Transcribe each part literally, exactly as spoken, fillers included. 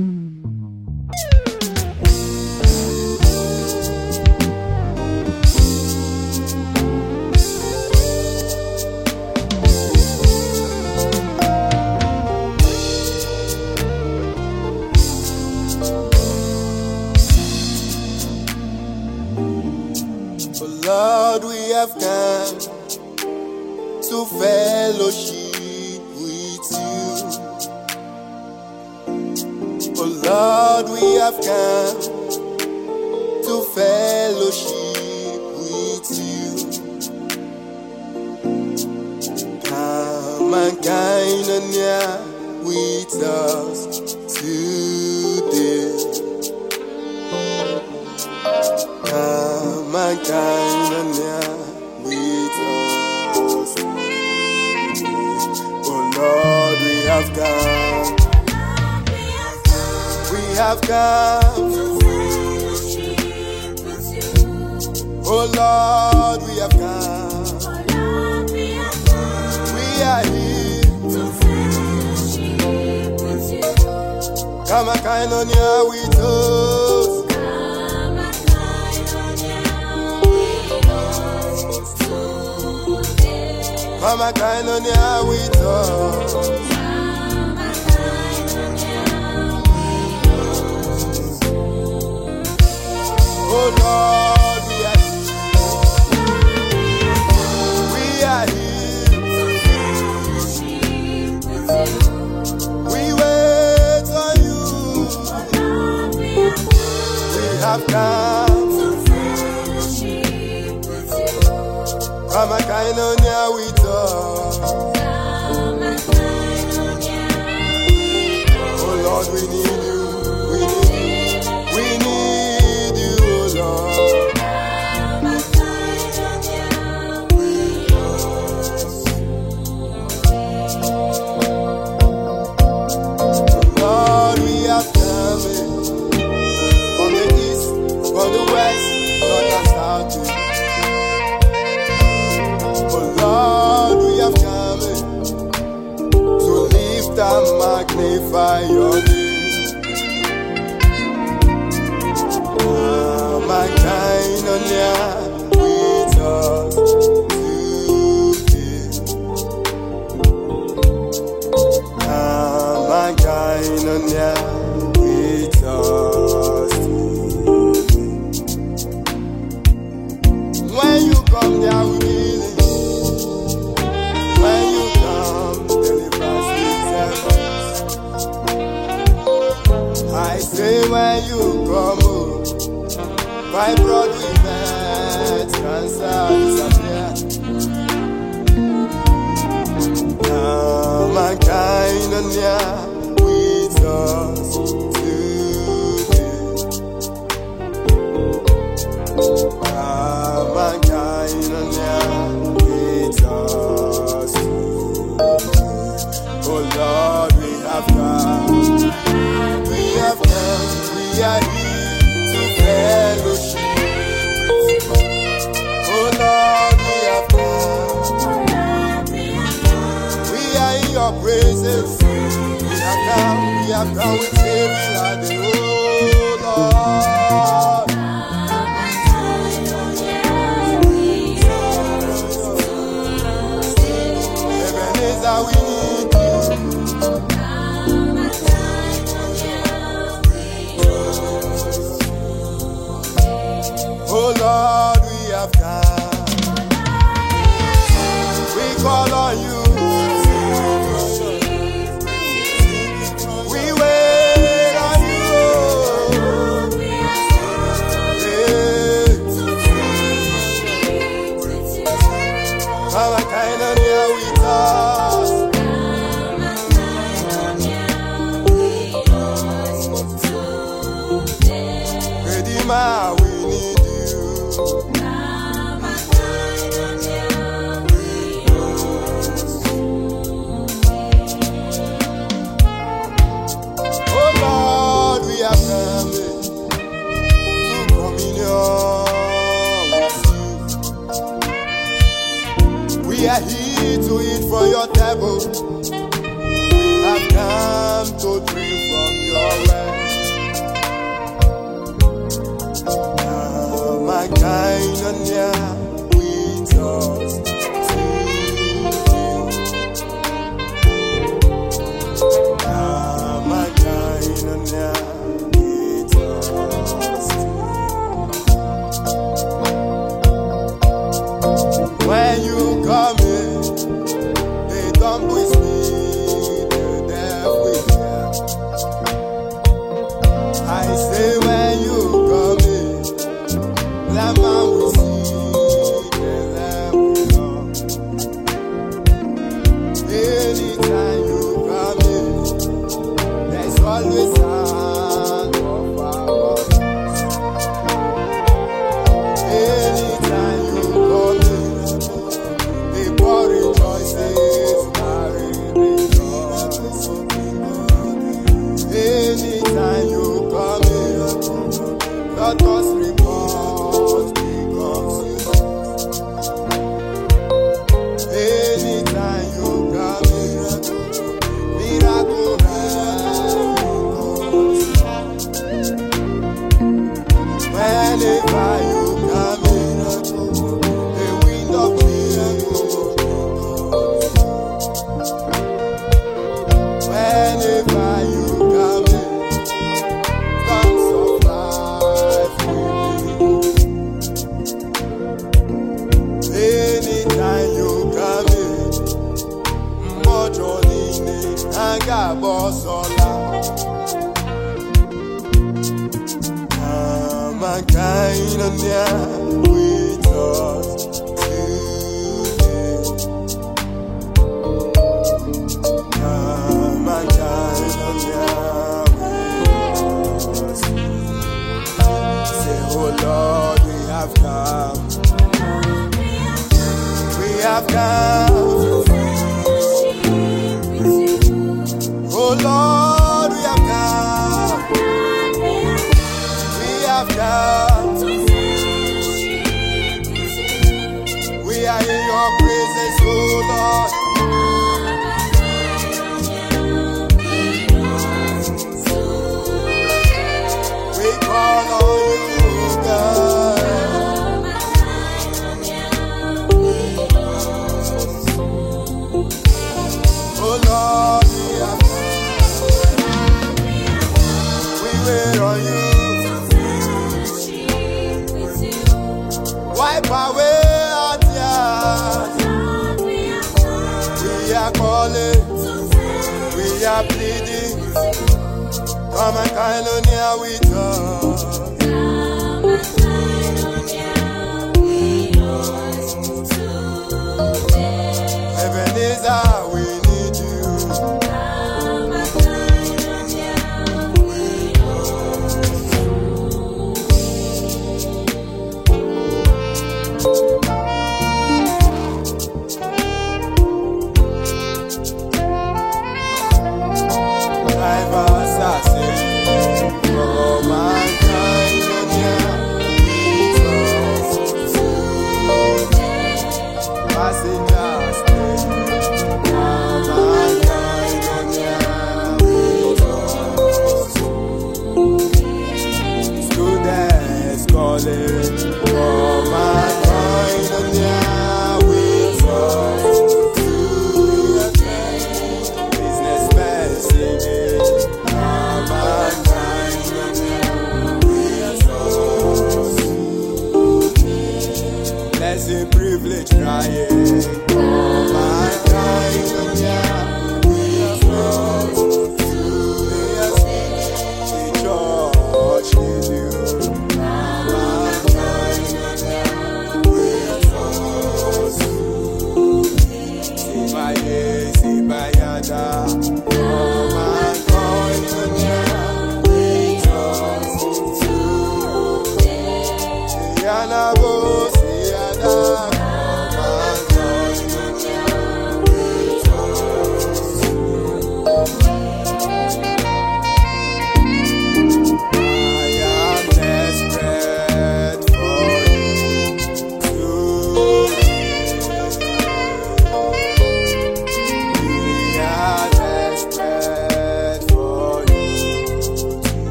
Lord, we have come to fellowship with you. Oh Lord, we have come to fellowship with you. Come and kind and near with us today. Come and kind and near with us. Oh Lord, we have come. We have come. Oh Lord, we have come. We are here. Come and kind and near with us. Come and kind on here with us. Oh Lord, we are here. We are here. We wait on you. We have come. Come and kind on here with us. Oh Lord, we need you. We need you. We need you, oh Lord. Lord, we have come from the east, from the west, north and south. Lord, we have come to lift and magnify your name. Come and kind on here with us today. Come and kind on here with us today. When you come there with me, I say when you come home, my brother met cancer disappear. Come and kind and near with us today. Come and kind and near with us today. Oh Lord, we have come. We have come, we are here to fellowship. Oh Lord, we have come. We are in your presence. We have come, we have come with saving and the oh Lord. Ebenezer, we need you. Oh Lord, we have come. We call on you. We wait on you. Yeah. Come and kind on here with us. Redeemer, we need you. We are here to eat from your table. We have come to drink from your well. Now my kind of near with us today. Now my kind of near with us today. When you come in, they don't with me. I say when you come in, that man will see the lamb will come. Anytime you come in, there's always sound of our voice. Anytime you come in, the poor rejoices, Mary rejoices. Anytime you come in, let us report becomes you. Anytime you come in, miracle happens. Whenever you come in, the wind of miracles. Whenever you come in, tongues of life will be. Anytime you come in, Mojonine Anga Bosola. Come and kind of near with us today. Come and kind of near with us. Say, oh Lord, we have come. We have come. Oh Lord, we have come. We have come. We are in your presence, oh Lord. We call on you, God. Oh Lord, we have come. We wait on you. Wipe away our tears. We are calling. We are pleading. Come and kind of near with us. Ebenezer, we need you. Drivers are saying, come and kind of near with us today.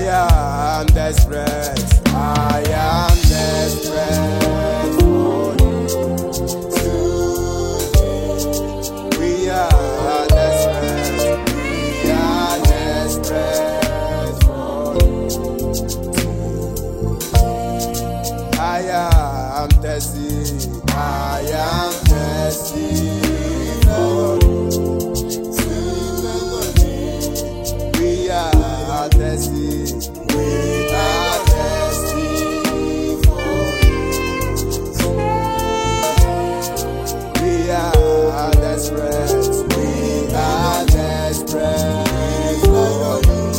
am desperate, I am desperate for you today. We are desperate, we are desperate for you. I am thirsty, I am thirsty for you. We are thirsty, we are thirsty for you. We are desperate, we are desperate for you.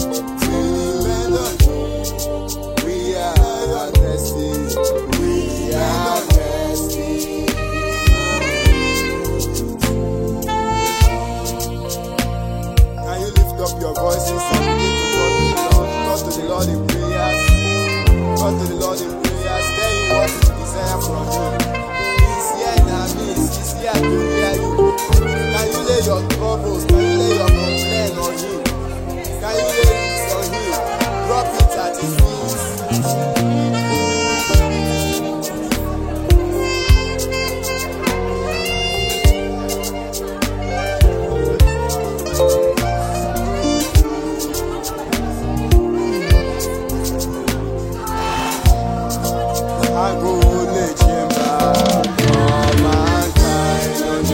We are thirsty, we are thirsty. Can you lift up your voices and begin to talk to the Lord? Talk to the Lord in prayers. Talk to the Lord in prayers. Tell him what you desire from him. He's here now, he's here to hear you. Can you lay your troubles? Can you lay your complaint on him? Can you lay it on him? Drop it at his feet. I go to chamber, come and kind on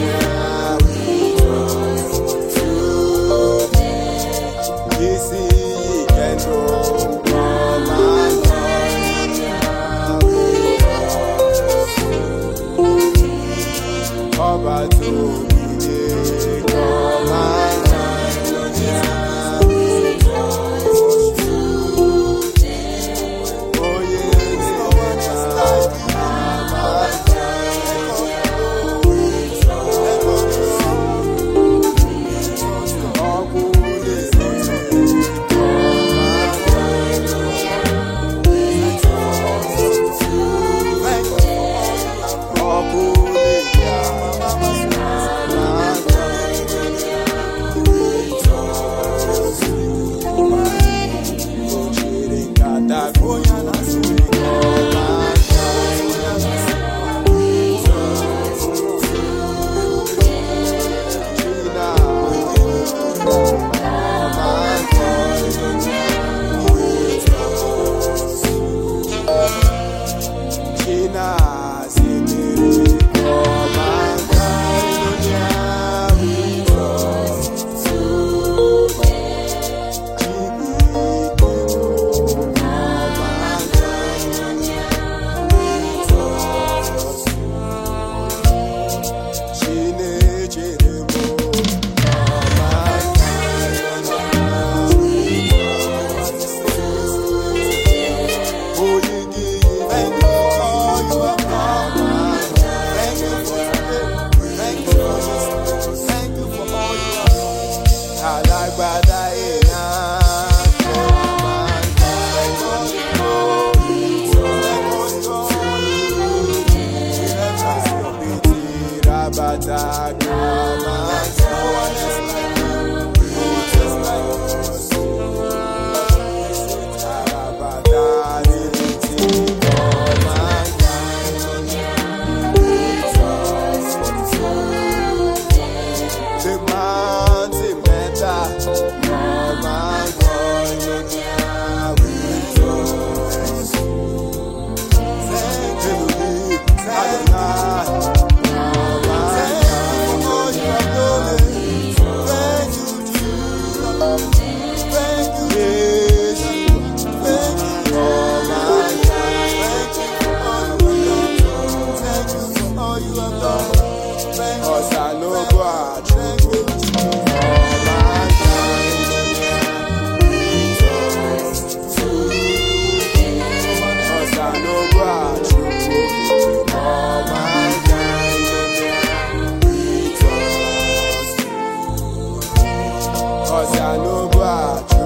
you. This is can go, come and kind. Cover to me, come and kind on you. Oh yeah, no one is like you. Cause I know what